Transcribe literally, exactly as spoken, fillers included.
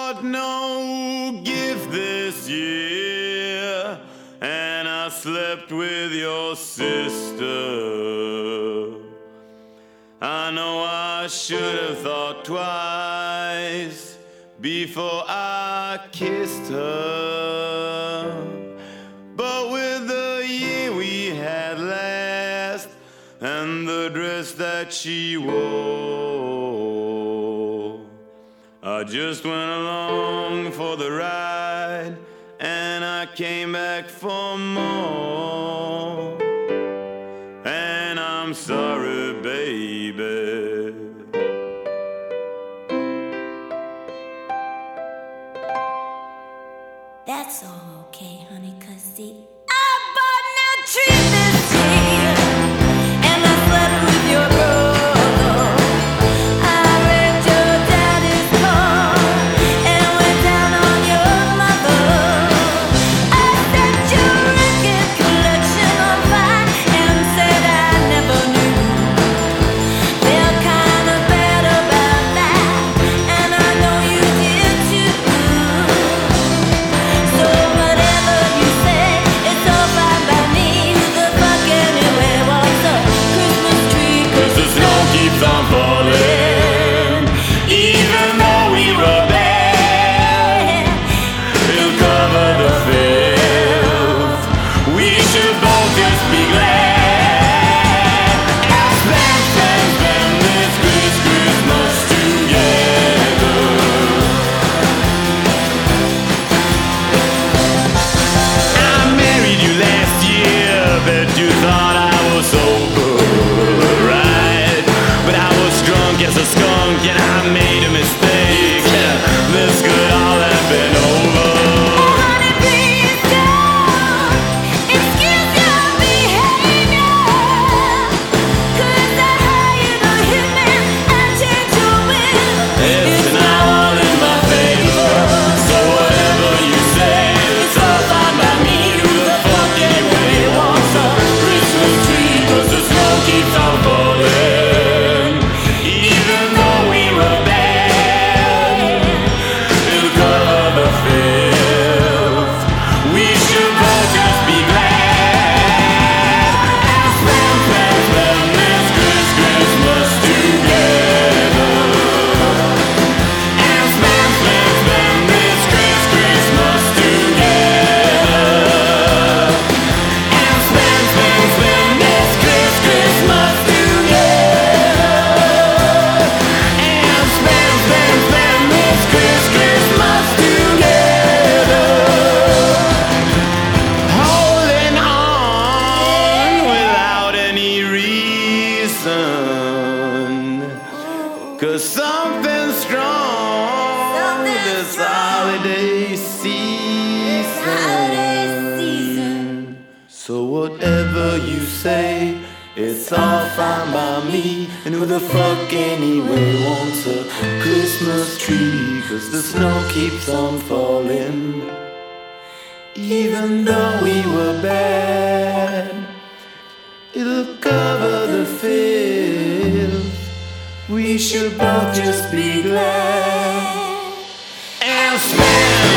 bought no gift this year, and I slept with your sister. I know I should have thought twice before I kissed her, but with the year we had last and the dress that she wore, I just went along for the ride and I came back for more. And I'm sorry, baby. That's all okay, honey, 'cause see, I bought new tree this year, and I slept with your brother. I wrecked your daddy's car and went down on your mother. I set your record collection on fire and said I never knew. Felt kinda bad about that, and I know you did too. So whatever you say, it's all fine by me. Who the fuck anyway wants a Christmas tree? 'Cause The snow keeps on falling, even though we were bad. It'll cover the filth. We should both just be glad. And spend, spend, spend this Chris Christmas together. I married you last year, bet you thought I was sober, right? But I was drunk as a skunk and I made a mistake. This could all have been over. honey, please don't excuse your behavior. 'Cause I hired a hitman and changed your will. It's now all in my favor. So whatever you say, it's all fine by me. Who the fuck anyway wants a Christmas tree? 'Cause the snow keeps on falling, even though we were bad. It'll cover the filth. We should both just be glad. And spend, spend, spend this Chris Christmas together. And spend, spend, spend this Chris Christmas together. And spend, spend, spend this Chris Christmas together. And spend, spend, spend this Chris Christmas together. Holding on without any reason, 'cause something strong Something this strong. holiday season. Holiday season. So whatever you say, it's all fine by me. And who the fuck anyway wants a Christmas tree? 'Cause the snow keeps on falling, even though we were bad. It'll cover the filth. We should both just be glad and spend